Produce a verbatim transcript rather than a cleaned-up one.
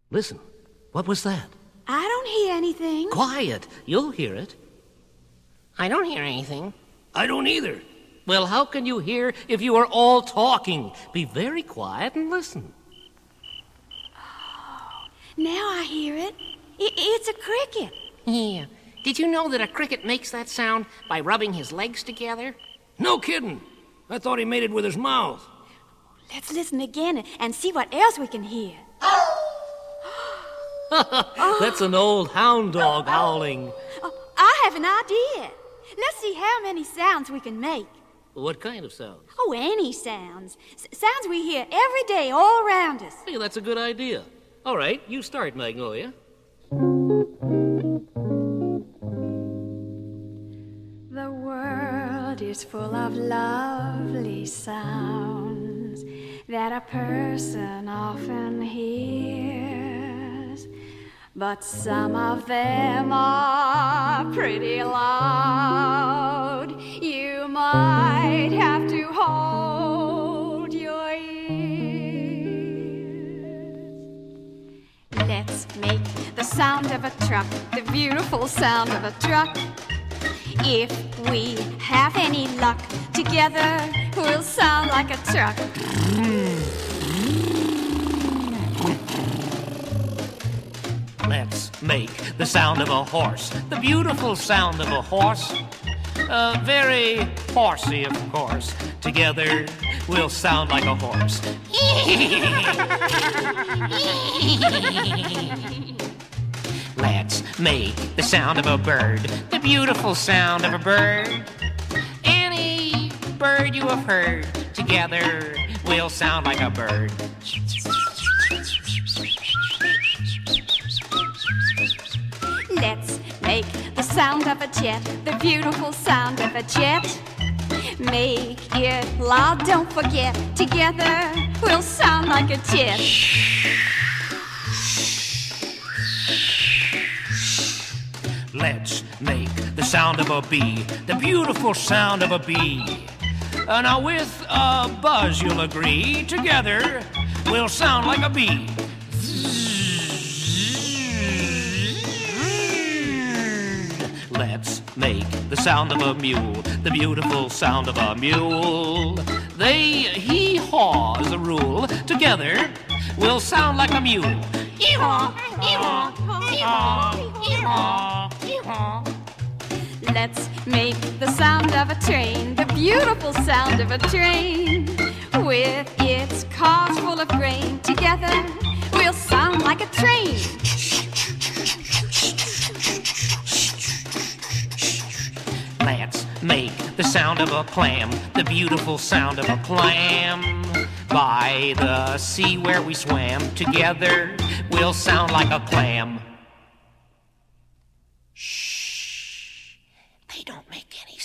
Listen. What was that? I don't hear anything. Quiet. You'll hear it. I don't hear anything. I don't either. Well, how can you hear if you are all talking? Be very quiet and listen. Oh, now I hear it. I- it's a cricket. Yeah. Did you know that a cricket makes that sound by rubbing his legs together? No kidding. I thought he made it with his mouth. Let's listen again and see what else we can hear. That's an old hound dog howling. Oh, I have an idea. Let's see how many sounds we can make. What kind of sounds? Oh, any sounds. S- sounds we hear every day all around us. Hey, that's a good idea. All right, you start, Magnolia. The world is full of lovely sounds that a person often hears, but some of them are pretty loud. You might have to hold your ears. Let's make the sound of a truck, the beautiful sound of a truck. If we have any luck, together we'll sound like a truck. Let's make the sound of a horse, the beautiful sound of a horse. Uh, very horsey, of course. Together we'll sound like a horse. Let's make the sound of a bird, the beautiful sound of a bird. Any bird you have heard, together we'll sound like a bird. Let's make the sound of a jet, the beautiful sound of a jet. Make it loud, don't forget. Together we'll sound like a jet. Let's make the sound of a bee, the beautiful sound of a bee. Uh, now with a buzz, you'll agree, together we'll sound like a bee. Let's make the sound of a mule, the beautiful sound of a mule. They hee-haw as a rule, together we'll sound like a mule. Hee-haw, hee-haw, hee-haw, hee-haw, hee-haw. Let's make the sound of a train, the beautiful sound of a train. With its cars full of grain, together we'll sound like a train. Let's make the sound of a clam, the beautiful sound of a clam. By the sea where we swam, together we'll sound like a clam. Shh, they don't make any